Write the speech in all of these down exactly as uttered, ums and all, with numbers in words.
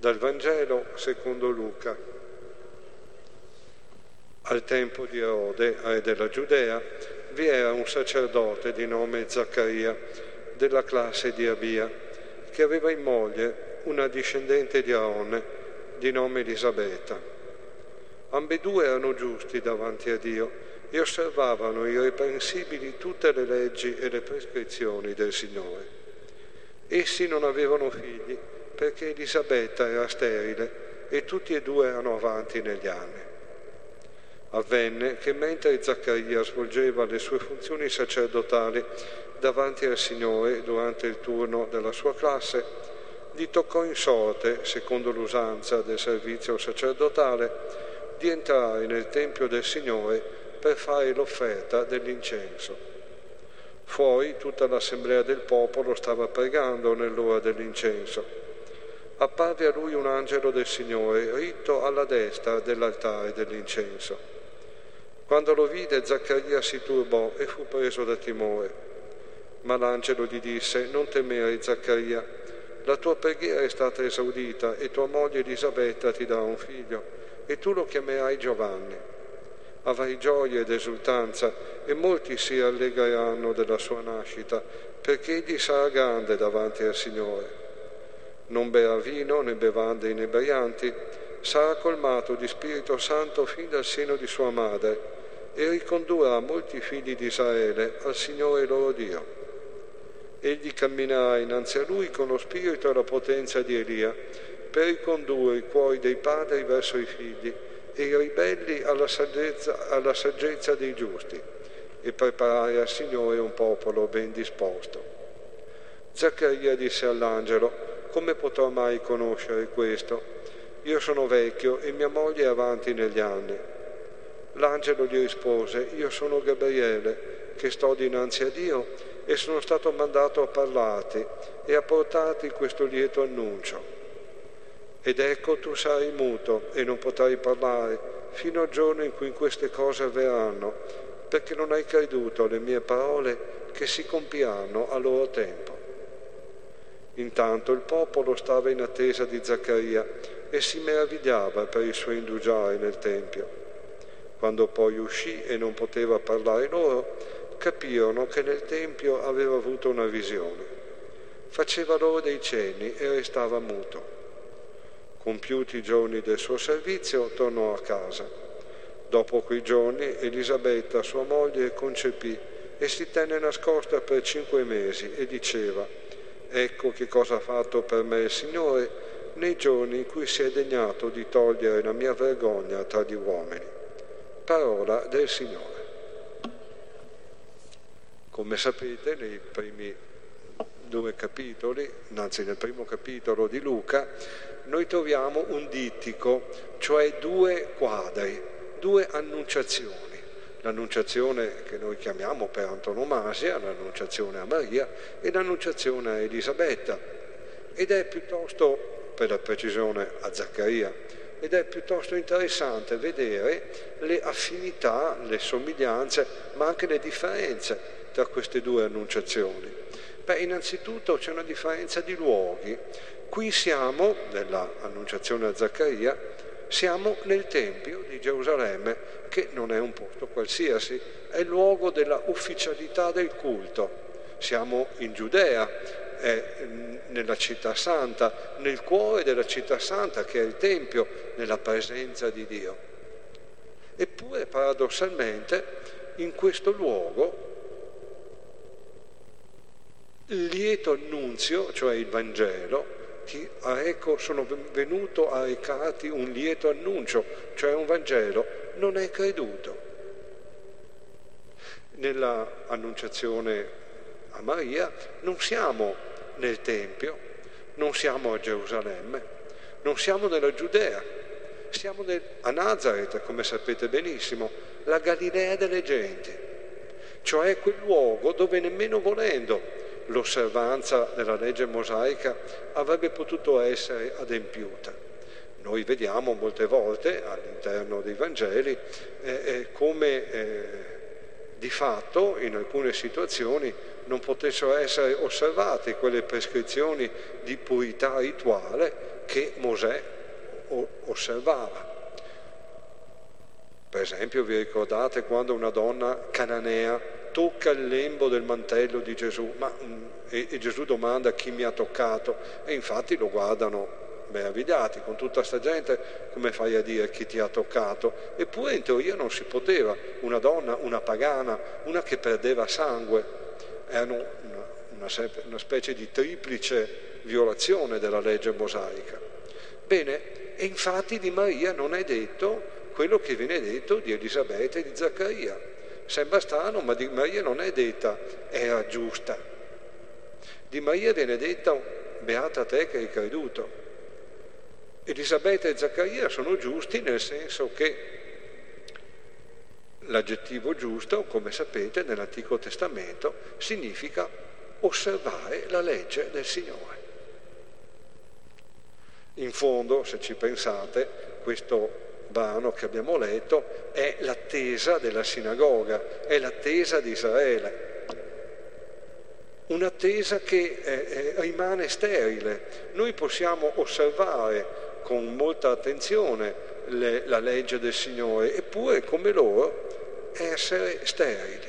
Dal Vangelo secondo Luca. Al tempo di Erode, re della Giudea, vi era un sacerdote di nome Zaccaria, della classe di Abia, che aveva in moglie una discendente di Aarone, di nome Elisabetta. Ambedue erano giusti davanti a Dio e osservavano irreprensibili tutte le leggi e le prescrizioni del Signore. Essi non avevano figli, perché Elisabetta era sterile e tutti e due erano avanti negli anni. Avvenne che mentre Zaccaria svolgeva le sue funzioni sacerdotali davanti al Signore durante il turno della sua classe, gli toccò in sorte, secondo l'usanza del servizio sacerdotale, di entrare nel Tempio del Signore per fare l'offerta dell'incenso. Fuori tutta l'assemblea del popolo stava pregando nell'ora dell'incenso. Apparve a lui un angelo del Signore, ritto alla destra dell'altare dell'incenso. Quando lo vide, Zaccaria si turbò e fu preso da timore. Ma l'angelo gli disse: non temere, Zaccaria, la tua preghiera è stata esaudita e tua moglie Elisabetta ti darà un figlio e tu lo chiamerai Giovanni. Avrai gioia ed esultanza e molti si rallegreranno della sua nascita, perché egli sarà grande davanti al Signore. Non berrà vino né bevande inebrianti, sarà colmato di Spirito Santo fin dal seno di sua madre e ricondurrà molti figli di Israele al Signore loro Dio. Egli camminerà innanzi a lui con lo spirito e la potenza di Elia per ricondurre i cuori dei padri verso i figli e i ribelli alla saggezza, alla saggezza dei giusti e preparare al Signore un popolo ben disposto. Zaccaria disse all'angelo: come potrò mai conoscere questo? Io sono vecchio e mia moglie è avanti negli anni. L'angelo gli rispose: io sono Gabriele, che sto dinanzi a Dio e sono stato mandato a parlarti e a portarti questo lieto annuncio. Ed ecco, tu sarai muto e non potrai parlare fino al giorno in cui queste cose avverranno, perché non hai creduto alle mie parole che si compiranno a loro tempo. Intanto il popolo stava in attesa di Zaccaria e si meravigliava per il suo indugiare nel Tempio. Quando poi uscì e non poteva parlare loro, capirono che nel Tempio aveva avuto una visione. Faceva loro dei cenni e restava muto. Compiuti i giorni del suo servizio, tornò a casa. Dopo quei giorni Elisabetta, sua moglie, concepì e si tenne nascosta per cinque mesi e diceva: ecco che cosa ha fatto per me il Signore nei giorni in cui si è degnato di togliere la mia vergogna tra gli uomini. Parola del Signore. Come sapete, nei primi due capitoli, anzi nel primo capitolo di Luca, noi troviamo un dittico, cioè due quadri, due annunciazioni. L'annunciazione che noi chiamiamo per antonomasia, l'annunciazione a Maria e l'annunciazione a Elisabetta. Ed è piuttosto, per la precisione, a Zaccaria, ed è piuttosto interessante vedere le affinità, le somiglianze, ma anche le differenze tra queste due annunciazioni. Beh, innanzitutto c'è una differenza di luoghi. Qui siamo, nell'annunciazione a Zaccaria, siamo nel Tempio di Gerusalemme, che non è un posto qualsiasi, è il luogo della ufficialità del culto. Siamo in Giudea, è nella città santa, nel cuore della città santa, che è il Tempio, nella presenza di Dio. Eppure, paradossalmente, in questo luogo il lieto annunzio, cioè il Vangelo, Ti, ecco, sono venuto a recarti un lieto annuncio, cioè un Vangelo, non è creduto. Nella annunciazione a Maria non siamo nel Tempio, non siamo a Gerusalemme, non siamo nella Giudea, siamo nel, a Nazaret, come sapete benissimo, la Galilea delle genti, cioè quel luogo dove nemmeno volendo l'osservanza della legge mosaica avrebbe potuto essere adempiuta. Noi vediamo molte volte all'interno dei Vangeli eh, eh, come eh, di fatto in alcune situazioni non potessero essere osservate quelle prescrizioni di purità rituale che Mosè osservava. Per esempio, vi ricordate quando una donna cananea tocca il lembo del mantello di Gesù, ma, e, e Gesù domanda chi mi ha toccato, e infatti lo guardano meravigliati, con tutta sta gente come fai a dire chi ti ha toccato? Eppure in teoria non si poteva, una donna, una pagana, una che perdeva sangue, erano una, una, una specie di triplice violazione della legge mosaica. Bene, e infatti di Maria non è detto quello che viene detto di Elisabetta e di Zaccaria. Sembra strano, ma di Maria non è detta era giusta. Di Maria viene detta beata te che hai creduto. Elisabetta e Zaccaria sono giusti nel senso che l'aggettivo giusto, come sapete, nell'Antico Testamento significa osservare la legge del Signore. In fondo, se ci pensate, questo brano che abbiamo letto è l'attesa della sinagoga, è l'attesa di Israele. Un'attesa che eh, rimane sterile. Noi possiamo osservare con molta attenzione le, la legge del Signore, eppure come loro essere sterili.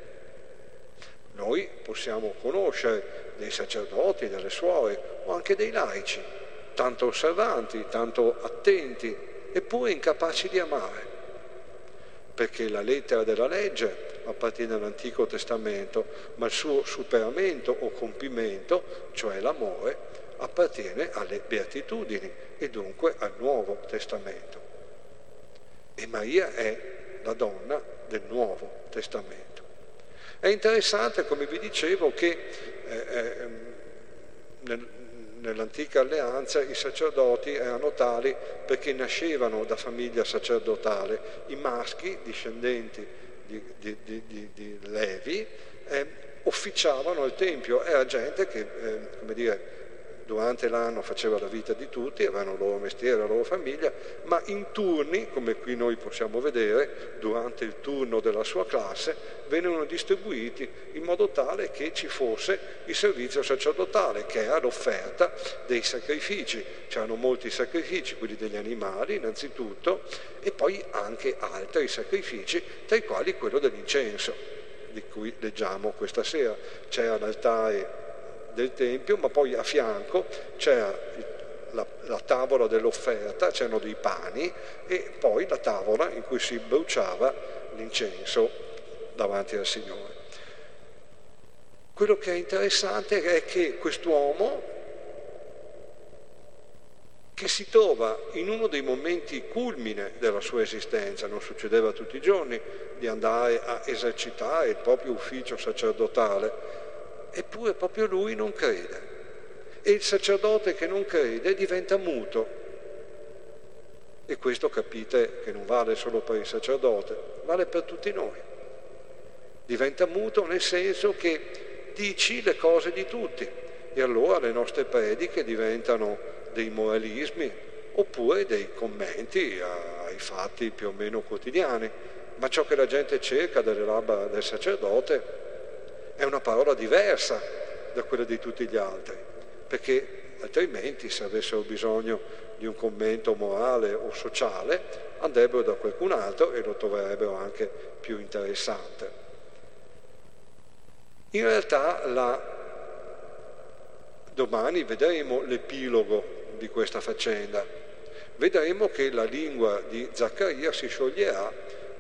Noi possiamo conoscere dei sacerdoti, delle suore o anche dei laici, tanto osservanti, tanto attenti, eppure incapaci di amare, perché la lettera della legge appartiene all'Antico Testamento, ma il suo superamento o compimento, cioè l'amore, appartiene alle beatitudini e dunque al Nuovo Testamento. E Maria è la donna del Nuovo Testamento. È interessante, come vi dicevo, che eh, eh, nel, nell'antica alleanza i sacerdoti erano tali perché nascevano da famiglia sacerdotale. I maschi, discendenti di, di, di, di, di Levi, eh, officiavano al Tempio. Era gente che, eh, come dire, durante l'anno faceva la vita di tutti, avevano il loro mestiere, la loro famiglia, ma in turni, come qui noi possiamo vedere, durante il turno della sua classe, venivano distribuiti in modo tale che ci fosse il servizio sacerdotale, che era l'offerta dei sacrifici. C'erano molti sacrifici, quelli degli animali innanzitutto, e poi anche altri sacrifici, tra i quali quello dell'incenso, di cui leggiamo questa sera. C'era l'altare del Tempio, ma poi a fianco c'era la, la tavola dell'offerta, c'erano dei pani e poi la tavola in cui si bruciava l'incenso davanti al Signore. Quello che è interessante è che quest'uomo, che si trova in uno dei momenti culmine della sua esistenza, non succedeva tutti i giorni di andare a esercitare il proprio ufficio sacerdotale, eppure proprio lui non crede. E il sacerdote che non crede diventa muto. E questo capite che non vale solo per il sacerdote, vale per tutti noi. Diventa muto nel senso che dici le cose di tutti e allora le nostre prediche diventano dei moralismi oppure dei commenti ai fatti più o meno quotidiani. Ma ciò che la gente cerca dalle labbra del sacerdote è una parola diversa da quella di tutti gli altri, perché altrimenti, se avessero bisogno di un commento morale o sociale, andrebbero da qualcun altro e lo troverebbero anche più interessante. In realtà la... domani vedremo l'epilogo di questa faccenda. Vedremo che la lingua di Zaccaria si scioglierà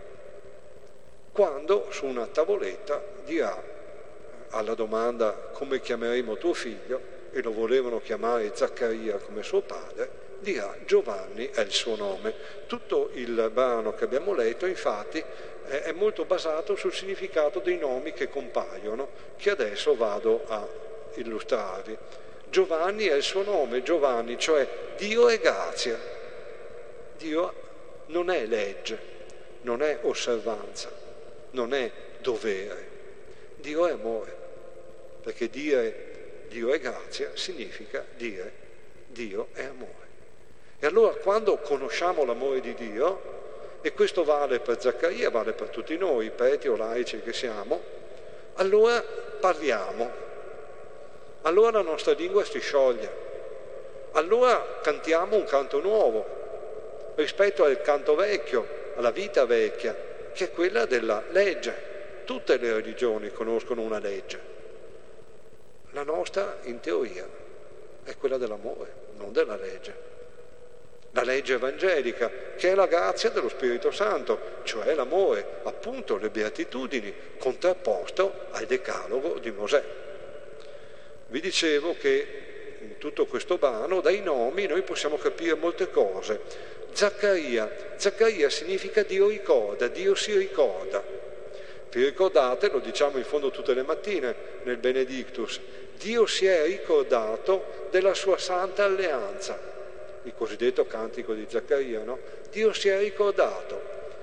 quando su una tavoletta dirà alla domanda come chiameremo tuo figlio, e lo volevano chiamare Zaccaria come suo padre, dirà Giovanni è il suo nome. Tutto il brano che abbiamo letto infatti è molto basato sul significato dei nomi che compaiono, che adesso vado a illustrarvi. Giovanni è il suo nome, Giovanni, cioè Dio è grazia. Dio non è legge, non è osservanza, non è dovere. Dio è amore, perché dire Dio è grazia significa dire Dio è amore. E allora quando conosciamo l'amore di Dio, e questo vale per Zaccaria, vale per tutti noi, preti o laici che siamo, allora parliamo, allora la nostra lingua si scioglie, allora cantiamo un canto nuovo rispetto al canto vecchio, alla vita vecchia, che è quella della legge. Tutte le religioni conoscono una legge. La nostra, in teoria, è quella dell'amore, non della legge. La legge evangelica, che è la grazia dello Spirito Santo, cioè l'amore, appunto le beatitudini, contrapposto al decalogo di Mosè. Vi dicevo che in tutto questo brano, dai nomi, noi possiamo capire molte cose. Zaccaria, Zaccaria significa Dio ricorda, Dio si ricorda. Vi ricordate, lo diciamo in fondo tutte le mattine nel Benedictus, Dio si è ricordato della sua santa alleanza, il cosiddetto cantico di Zaccaria, no? Dio si è ricordato.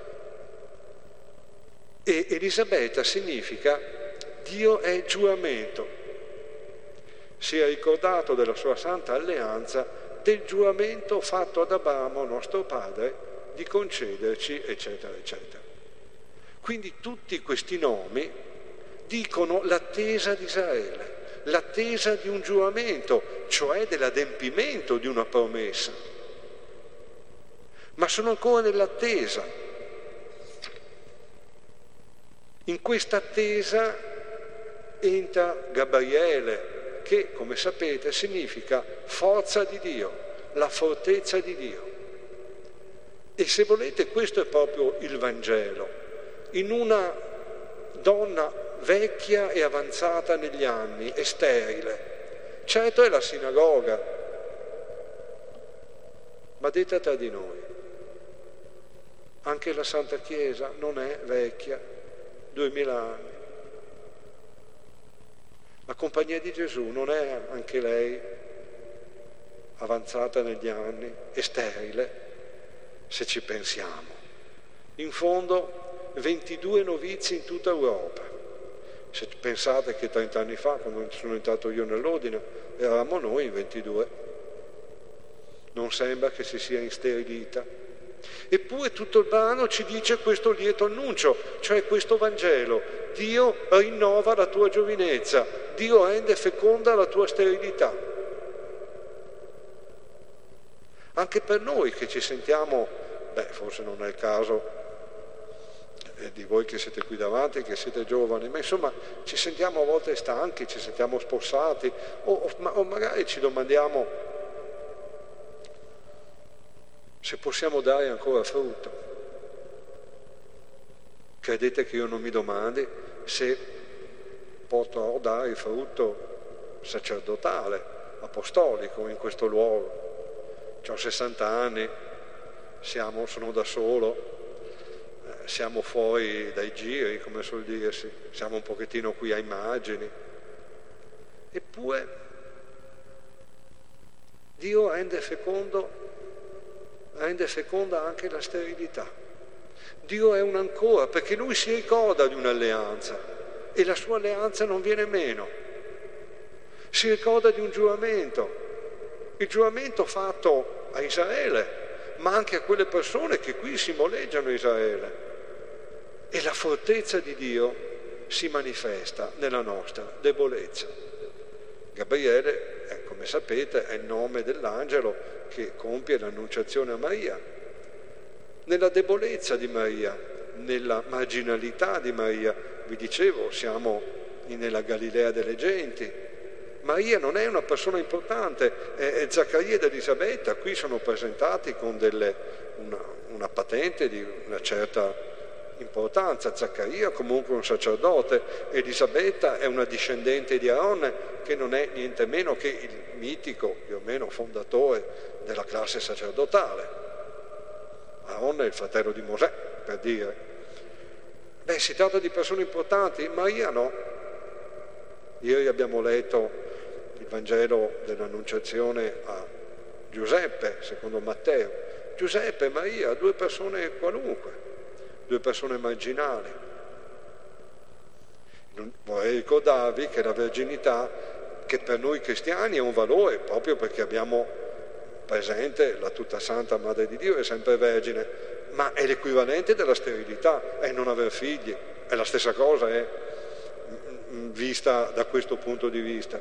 E Elisabetta significa Dio è giuramento. Si è ricordato della sua santa alleanza, del giuramento fatto ad Abramo, nostro padre, di concederci, eccetera, eccetera. Quindi tutti questi nomi dicono l'attesa di Israele, l'attesa di un giuramento, cioè dell'adempimento di una promessa. Ma sono ancora nell'attesa. In questa attesa entra Gabriele, che, come sapete, significa forza di Dio, la fortezza di Dio. E se volete, questo è proprio il Vangelo. In una donna vecchia e avanzata negli anni e sterile. Certo è la sinagoga, ma detta tra di noi, anche la Santa Chiesa non è vecchia, duemila anni. La Compagnia di Gesù non è anche lei avanzata negli anni e sterile, se ci pensiamo. In fondo ventidue novizi in tutta Europa. Se pensate che trent'anni fa, quando sono entrato io nell'ordine, eravamo noi in ventidue. Non sembra che si sia insterilita. Eppure tutto il brano ci dice questo lieto annuncio, cioè questo Vangelo. Dio rinnova la tua giovinezza, Dio rende feconda la tua sterilità. Anche per noi che ci sentiamo, beh, forse non è il caso eh, di voi che siete qui davanti, che siete giovani, ma insomma ci sentiamo a volte stanchi, ci sentiamo spossati, o, o, o magari ci domandiamo se possiamo dare ancora frutto. Credete che io non mi domandi se potrò dare il frutto sacerdotale, apostolico in questo luogo. Ho sessanta anni, siamo, sono da solo, eh, siamo fuori dai giri, come suol dirsi, siamo un pochettino qui ai margini. Eppure Dio rende fecondo, rende feconda anche la sterilità. Dio è un ancora, perché Lui si ricorda di un'alleanza e la sua alleanza non viene meno. Si ricorda di un giuramento, il giuramento fatto a Israele, ma anche a quelle persone che qui simboleggiano Israele. E la fortezza di Dio si manifesta nella nostra debolezza. Gabriele, eh, come sapete, è il nome dell'angelo che compie l'annunciazione a Maria. Nella debolezza di Maria, nella marginalità di Maria, vi dicevo, siamo nella Galilea delle genti. Maria non è una persona importante, eh, Zaccaria ed Elisabetta qui sono presentati con delle, una, una patente di una certa importanza. Zaccaria comunque un sacerdote, Elisabetta è una discendente di Aronne che non è niente meno che il mitico, più o meno, fondatore della classe sacerdotale. Aronne è il fratello di Mosè, per dire. Beh, si tratta di persone importanti, Maria no. Ieri abbiamo letto il Vangelo dell'Annunciazione a Giuseppe, secondo Matteo. Giuseppe e Maria, due persone qualunque, due persone marginali. Vorrei ricordarvi che la verginità, che per noi cristiani è un valore, proprio perché abbiamo presente la tutta santa Madre di Dio, è sempre vergine, ma è l'equivalente della sterilità, è non aver figli, è la stessa cosa, è vista da questo punto di vista.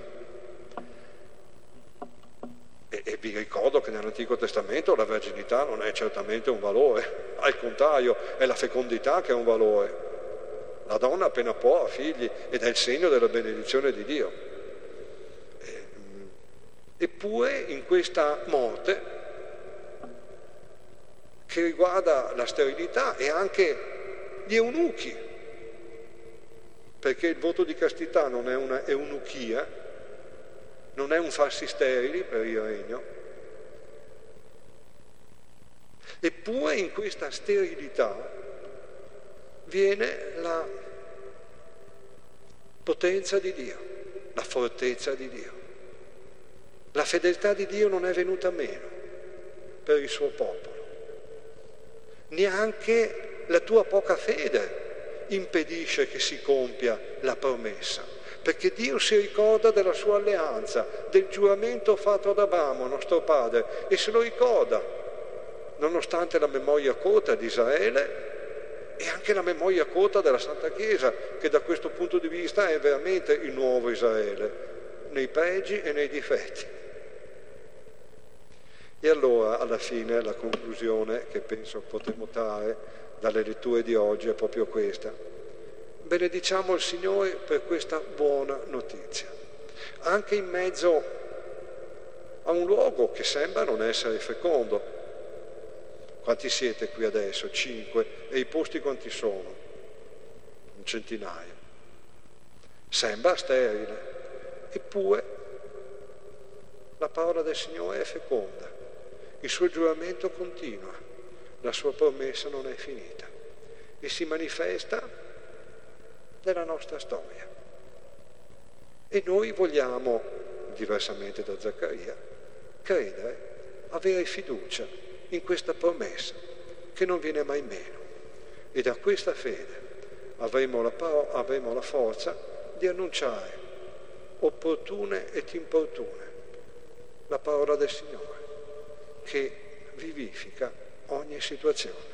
E, e vi ricordo che nell'Antico Testamento la verginità non è certamente un valore, al contrario è la fecondità che è un valore. La donna appena può ha figli ed è il segno della benedizione di Dio. E, eppure in questa morte che riguarda la sterilità e anche gli eunuchi, perché il voto di castità non è una eunuchia, non è un farsi sterili per il regno. Eppure in questa sterilità viene la potenza di Dio, la fortezza di Dio. La fedeltà di Dio non è venuta meno per il suo popolo. Neanche la tua poca fede impedisce che si compia la promessa, perché Dio si ricorda della sua alleanza, del giuramento fatto ad Abramo, nostro padre, e se lo ricorda, nonostante la memoria corta di Israele e anche la memoria corta della Santa Chiesa, che da questo punto di vista è veramente il nuovo Israele, nei pregi e nei difetti. E allora, alla fine, la conclusione che penso potremo trarre dalle letture di oggi è proprio questa. Benediciamo il Signore per questa buona notizia, anche in mezzo a un luogo che sembra non essere fecondo. Quanti siete qui adesso? Cinque. E i posti quanti sono? Un centinaio. Sembra sterile, eppure la parola del Signore è feconda, il suo giuramento continua, la sua promessa non è finita e si manifesta nella nostra storia. E noi vogliamo, diversamente da Zaccaria, credere, avere fiducia in questa promessa che non viene mai meno. E da questa fede avremo la, paro- avremo la forza di annunciare, opportune ed importune, la parola del Signore, che vivifica ogni situazione.